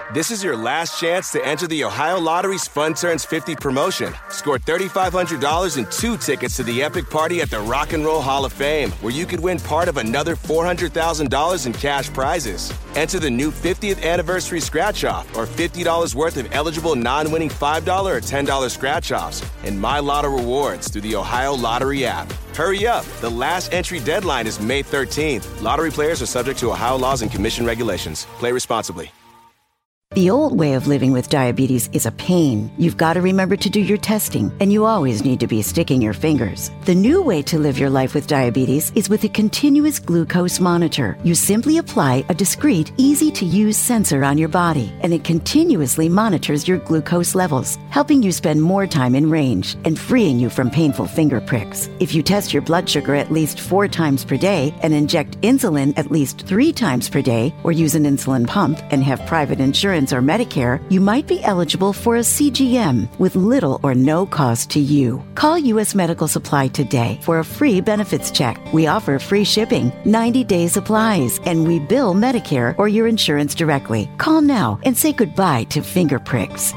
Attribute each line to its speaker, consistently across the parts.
Speaker 1: This is your last chance to enter the Ohio Lottery's Fun Turns 50 promotion. Score $3,500 and 2 tickets to the epic party at the Rock and Roll Hall of Fame, where you could win part of another $400,000 in cash prizes. Enter the new 50th anniversary scratch-off or $50 worth of eligible non-winning $5 or $10 scratch-offs and My Lotto rewards through the Ohio Lottery app. Hurry up. The last entry deadline is May 13th. Lottery players are subject to Ohio laws and commission regulations. Play responsibly.
Speaker 2: The old way of living with diabetes is a pain. You've got to remember to do your testing, and you always need to be sticking your fingers. The new way to live your life with diabetes is with a continuous glucose monitor. You simply apply a discreet, easy-to-use sensor on your body, and it continuously monitors your glucose levels, helping you spend more time in range and freeing you from painful finger pricks. If you test your blood sugar at least 4 times per day and inject insulin at least 3 times per day, or use an insulin pump and have private insurance or Medicare, you might be eligible for a CGM with little or no cost to you. Call U.S. Medical Supply today for a free benefits check. We offer free shipping, 90-day supplies, and we bill Medicare or your insurance directly. Call now and say goodbye to finger pricks.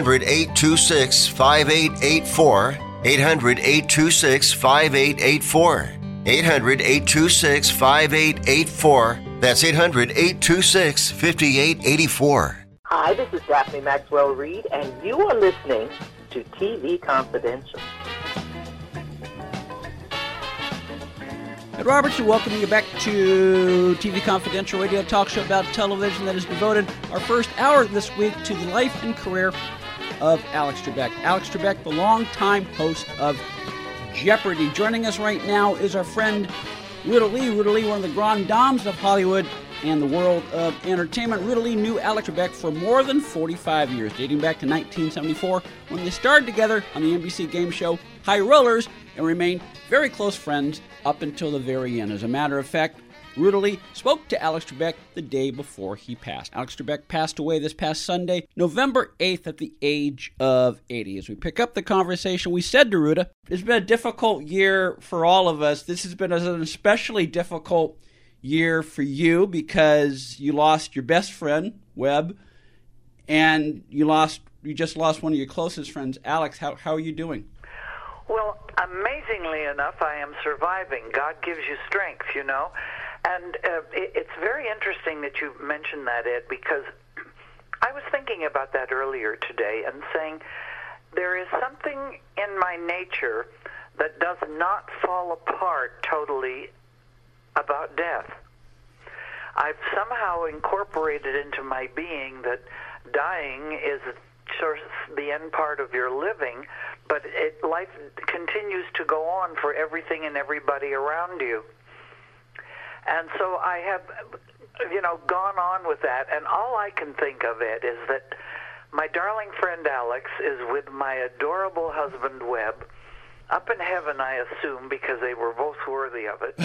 Speaker 3: 800-826-5884. 800-826-5884. 800-826-5884. That's 800-826-5884.
Speaker 4: Hi, this is Daphne Maxwell Reed, and you are listening to TV Confidential.
Speaker 5: Ed Robertson welcoming you back to TV Confidential, radio talk show about television that has devoted our first hour this week to the life and career of Alex Trebek. Alex Trebek, the longtime host of Jeopardy! Joining us right now is our friend Ruta Lee. Ruta Lee, one of the grand dames of Hollywood and the world of entertainment. Ruta Lee knew Alex Trebek for more than 45 years, dating back to 1974, when they starred together on the NBC game show High Rollers, and remained very close friends up until the very end. As a matter of fact, Ruta Lee spoke to Alex Trebek the day before he passed. Alex Trebek passed away this past Sunday, November 8th, at the age of 80. As we pick up the conversation, we said to Ruta, it's been a difficult year for all of us. This has been an especially difficult year for you because you lost your best friend, Webb, and you just lost one of your closest friends, Alex. How are you doing?
Speaker 6: Well, amazingly enough, I am surviving. God gives you strength, you know. And it's very interesting that you mentioned that, Ed, because I was thinking about that earlier today and saying there is something in my nature that does not fall apart totally about death. I've somehow incorporated into my being that dying is sort of the end part of your living, but life continues to go on for everything and everybody around you. And so I have, gone on with that, and all I can think of it is that my darling friend Alex is with my adorable husband Webb, up in heaven, I assume, because they were both worthy of it.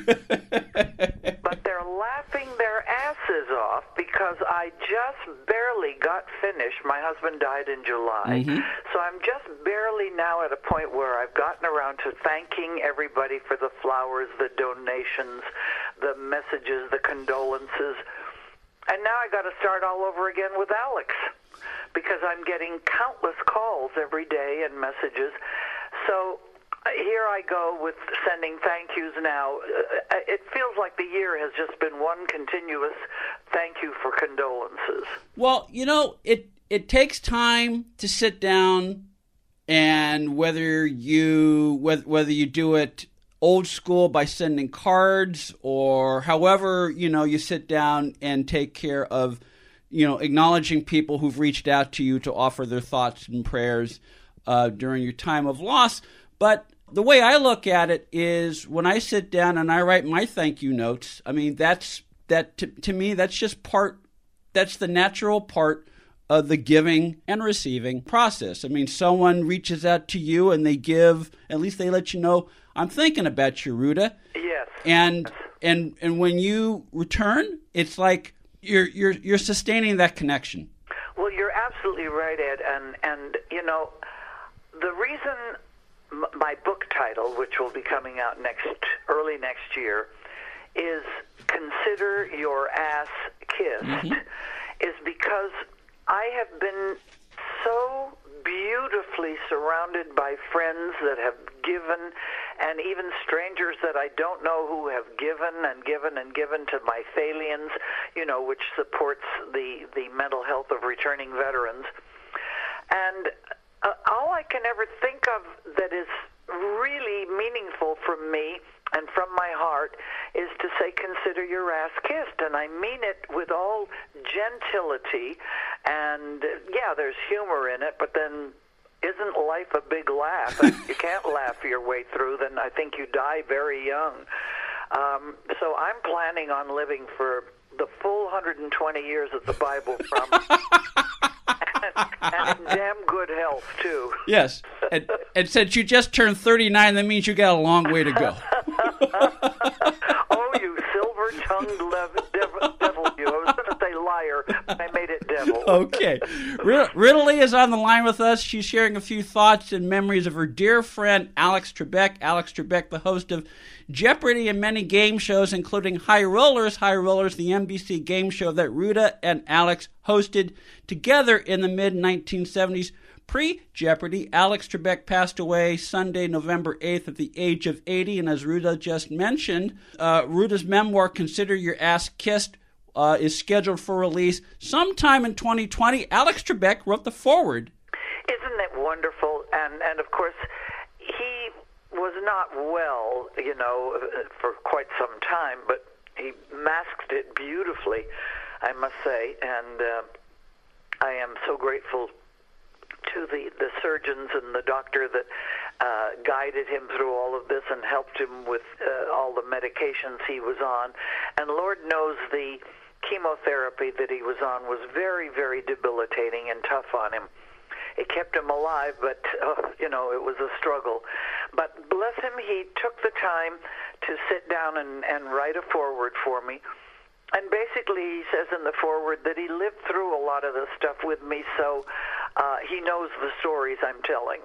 Speaker 6: But they're laughing their asses off because I just barely got finished. My husband died in July. Mm-hmm. So I'm just barely now at a point where I've gotten around to thanking everybody for the flowers, the donations, the messages, the condolences. And now I got to start all over again with Alex because I'm getting countless calls every day and messages. So here I go with sending thank yous now. It feels like the year has just been one continuous thank you for condolences.
Speaker 5: Well, it takes time to sit down, and whether you do it old school by sending cards or however, you sit down and take care of, acknowledging people who've reached out to you to offer their thoughts and prayers during your time of loss. But the way I look at it is when I sit down and I write my thank you notes, I mean, to me, that's the natural part of the giving and receiving process. I mean, someone reaches out to you and they give, at least they let you know, I'm thinking about you, Ruta.
Speaker 6: Yes.
Speaker 5: And when you return, it's like you're sustaining that connection.
Speaker 6: Well, you're absolutely right, Ed, and the reason my book title, which will be coming out early next year, is Consider Your Ass Kissed, is because I have been so beautifully surrounded by friends that have given, and even strangers that I don't know who have given and given and given to my Thalians, which supports the mental health of returning veterans. And all I can ever think of that is really meaningful from me and from my heart is to say, consider your ass kissed. And I mean it with all gentility. And, yeah, there's humor in it, but then isn't life a big laugh? If you can't laugh your way through, then I think you die very young. So I'm planning on living for the full 120 years that the Bible promised. And in damn good health, too.
Speaker 5: Yes. And since you just turned 39, that means you got a long way to go.
Speaker 6: Oh, you silver-tongued devil, you. I was going to say liar, but I made it devil.
Speaker 5: Okay. Rita Lee is on the line with us. She's sharing a few thoughts and memories of her dear friend, Alex Trebek. Alex Trebek, the host of Jeopardy and many game shows, including High Rollers, the NBC game show that Ruta and Alex hosted together in the mid-1970s. Pre-Jeopardy, Alex Trebek passed away Sunday, November 8th at the age of 80, and as Ruta just mentioned, Ruta's memoir, Consider Your Ass Kissed, is scheduled for release sometime in 2020. Alex Trebek wrote the foreword.
Speaker 6: Isn't it wonderful? And of course, he was not well, for quite some time, but he masked it beautifully, I must say, and I am so grateful to the surgeons and the doctor that guided him through all of this and helped him with all the medications he was on. And Lord knows the chemotherapy that he was on was very, very debilitating and tough on him. It kept him alive, but, it was a struggle. But bless him, he took the time to sit down and write a foreword for me. And basically, he says in the foreword that he lived through a lot of this stuff with me, so he knows the stories I'm telling.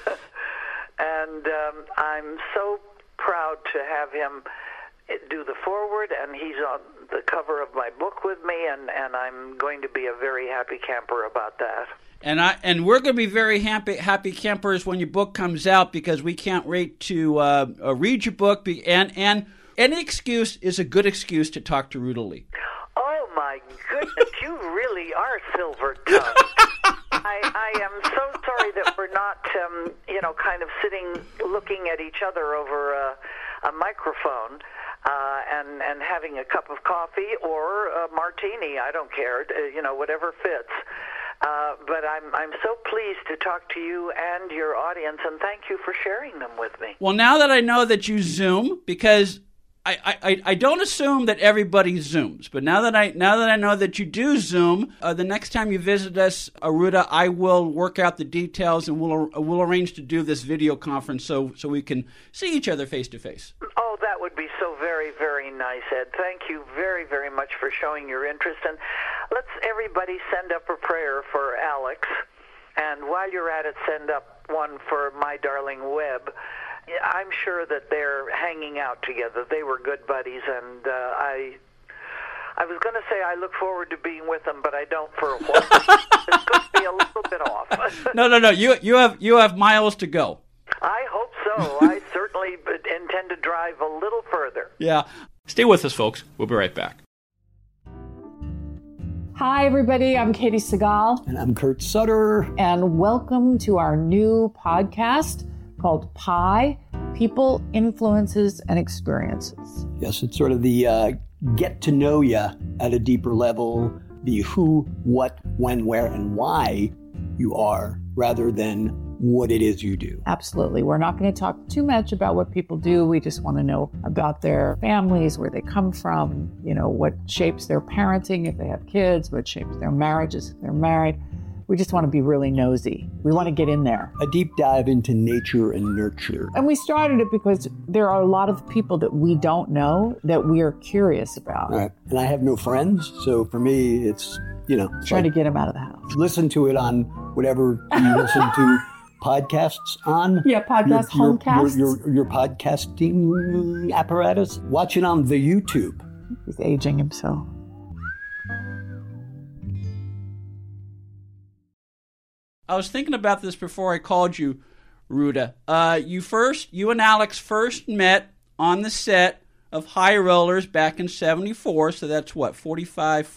Speaker 6: And I'm so proud to have him do the foreword, and he's on the cover of my book with me, and I'm going to be a very happy camper about that.
Speaker 5: And we're going to be very happy campers when your book comes out, because we can't wait to read your book, and any excuse is a good excuse to talk to Ruta Lee.
Speaker 6: Oh, my goodness, you really are silver-tongued. I am so sorry that we're not, kind of sitting looking at each other over a microphone and having a cup of coffee or a martini. I don't care, whatever fits. But I'm so pleased to talk to you and your audience, and thank you for sharing them with me.
Speaker 5: Well, now that I know that you Zoom, because I don't assume that everybody Zooms, but now that I know that you do Zoom, the next time you visit us, Ruta, I will work out the details, and we'll arrange to do this video conference so we can see each other face to face.
Speaker 6: Oh, that would be so very, very nice, Ed. Thank you very, very much for showing your interest, and let's everybody send up a prayer for Alex, and while you're at it, send up one for my darling Webb. I'm sure that they're hanging out together. They were good buddies, and I was going to say I look forward to being with them, but I don't for a while. It's going to be a little bit off.
Speaker 5: No. You have miles to go.
Speaker 6: I hope so. I certainly intend to drive a little further.
Speaker 5: Yeah. Stay with us, folks. We'll be right back.
Speaker 7: Hi, everybody. I'm Katie Segal.
Speaker 8: And I'm Kurt Sutter.
Speaker 7: And welcome to our new podcast called PI, People, Influences, and Experiences.
Speaker 8: Yes, it's sort of the get to know you at a deeper level, the who, what, when, where, and why you are, rather than what it is you do.
Speaker 7: Absolutely. We're not going to talk too much about what people do. We just want to know about their families, where they come from, what shapes their parenting if they have kids, what shapes their marriages if they're married. We just want to be really nosy. We want to get in there.
Speaker 8: A deep dive into nature and nurture.
Speaker 7: And we started it because there are a lot of people that we don't know that we are curious about.
Speaker 8: Right. And I have no friends, so for me, it's,
Speaker 7: trying to get them out of the house.
Speaker 8: Listen to it on whatever you listen to podcasts on.
Speaker 7: Yeah, homecasts.
Speaker 8: Your podcasting apparatus. Watch it on the YouTube.
Speaker 7: He's aging himself.
Speaker 5: I was thinking about this before I called you, Ruta. You and Alex first met on the set of High Rollers back in 74, so that's what, 45,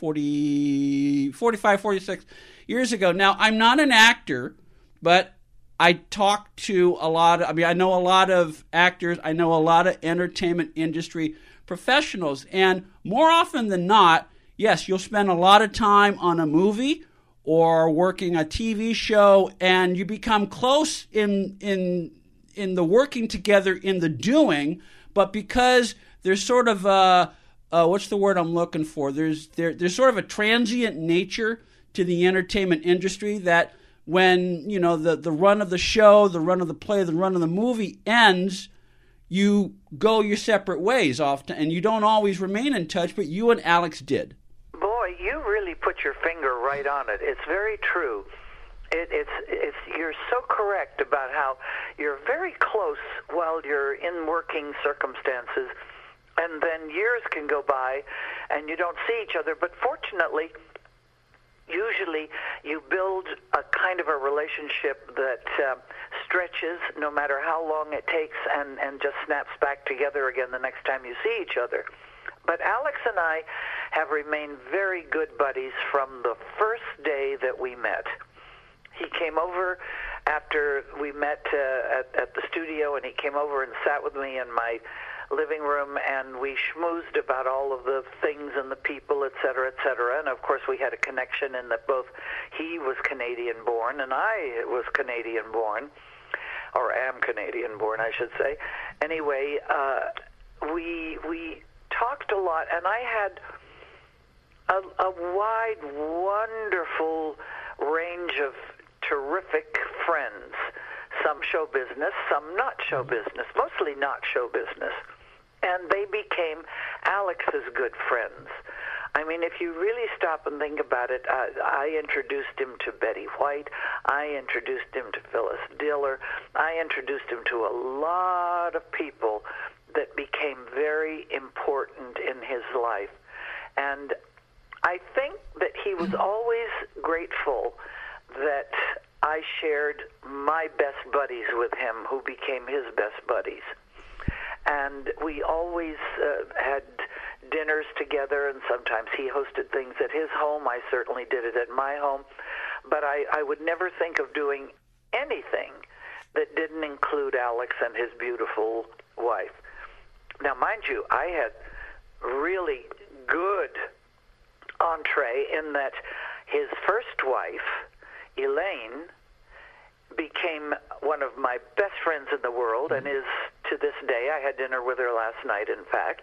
Speaker 5: 46 years ago. Now, I'm not an actor, but I talk to I know a lot of actors, I know a lot of entertainment industry professionals, and more often than not, yes, you'll spend a lot of time on a movie or working a TV show, and you become close in the working together in the doing, but because there's sort of what's the word I'm looking for? There's sort of a transient nature to the entertainment industry that when, you know, the run of the show, the run of the play, the run of the movie ends, you go your separate ways often, and you don't always remain in touch, but you and Alex did.
Speaker 6: Boy, you really put your finger right on it. It's very true. It's you're so correct about how you're very close while you're in working circumstances, and then years can go by and you don't see each other. But fortunately, usually you build a kind of a relationship that stretches no matter how long it takes and just snaps back together again the next time you see each other. But Alex and I have remained very good buddies from the first day that we met. He came over after we met at the studio, and he came over and sat with me in my living room, and we schmoozed about all of the things and the people, et cetera, et cetera. And, of course, we had a connection in that both he was Canadian-born and I was Canadian-born, or am Canadian-born, I should say. Anyway, we talked a lot, and I had a wide, wonderful range of terrific friends, some show business, some not show business, mostly not show business. And they became Alex's good friends. I mean, if you really stop and think about it, I introduced him to Betty White. I introduced him to Phyllis Diller. I introduced him to a lot of people that became very important in his life. And I think that he was always grateful that I shared my best buddies with him, who became his best buddies. And we always had dinners together, and sometimes he hosted things at his home. I certainly did it at my home. But I would never think of doing anything that didn't include Alex and his beautiful wife. Now, mind you, I had really good entree in that his first wife, Elaine, became one of my best friends in the world and is to this day. I had dinner with her last night, in fact.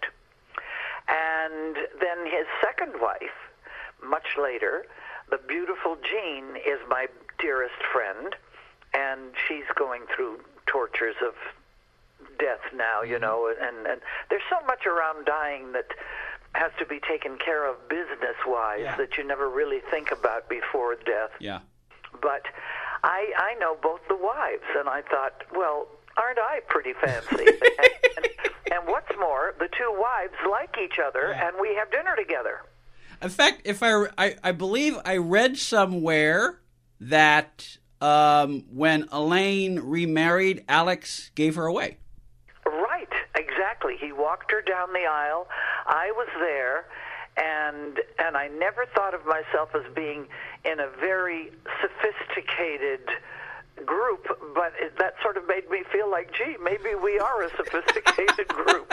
Speaker 6: And then his second wife, much later, the beautiful Jean, is my dearest friend, and she's going through tortures of death now, you know, and there's so much around dying that has to be taken care of business-wise that you never really think about before death.
Speaker 5: Yeah.
Speaker 6: But I know both the wives, and I thought, well, aren't I pretty fancy? and what's more, the two wives like each other, and we have dinner together.
Speaker 5: In fact, if I believe I read somewhere that when Elaine remarried, Alex gave her away.
Speaker 6: Right, exactly. He walked her down the aisle. I was there, and I never thought of myself as being in a very sophisticated group, but that sort of made me feel like, gee, maybe we are a sophisticated group.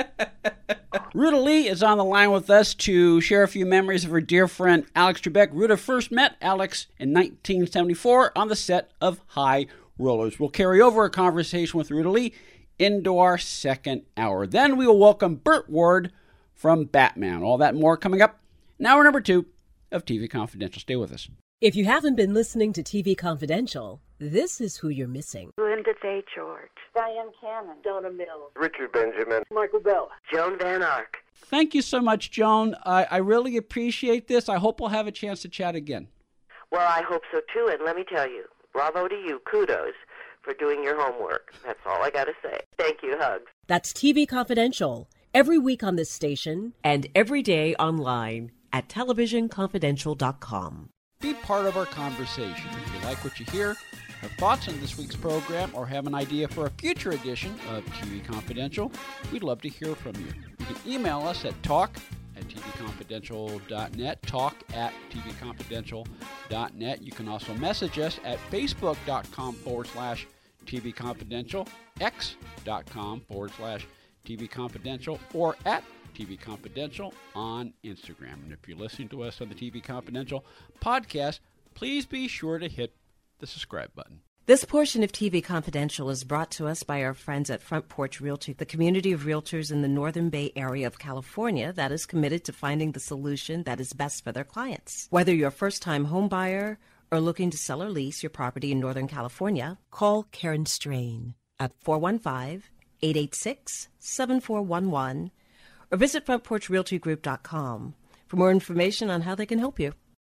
Speaker 5: Ruta Lee is on the line with us to share a few memories of her dear friend Alex Trebek. Ruta first met Alex in 1974 on the set of High Rollers. We'll carry over a conversation with Ruta Lee into our second hour. Then we will welcome Burt Ward from Batman. All that and more coming up in hour number 2 of TV Confidential. Stay with us.
Speaker 9: If you haven't been listening to TV Confidential, this is who you're missing.
Speaker 10: Linda Day George, Diane Cannon, Donna Mills,
Speaker 11: Richard Benjamin,
Speaker 10: Michael Bell, Joan Van Ark.
Speaker 5: Thank you so much, Joan. I really appreciate this. I hope we'll have a chance to chat again.
Speaker 10: Well, I hope so too, and let me tell you, bravo to you, kudos for doing your homework. That's all I got to say. Thank you, hugs.
Speaker 9: That's TV Confidential, every week on this station
Speaker 12: and every day online at televisionconfidential.com.
Speaker 5: Be part of our conversation. If you like what you hear, have thoughts on this week's program, or have an idea for a future edition of TV Confidential, we'd love to hear from you. You can email us at talk@tvconfidential.net, talk@tvconfidential.net. You can also message us at facebook.com/tvconfidential, x.com/tvconfidential, or at TV Confidential on Instagram. And if you're listening to us on the TV Confidential podcast, please be sure to hit the subscribe button.
Speaker 9: This portion of TV Confidential is brought to us by our friends at Front Porch Realty, the community of realtors in the Northern Bay area of California that is committed to finding the solution that is best for their clients. Whether you're a first-time home buyer or looking to sell or lease your property in Northern California, call Karen Strain at 415-886-7411 or visit frontporchrealtygroup.com for more information on how they can help you.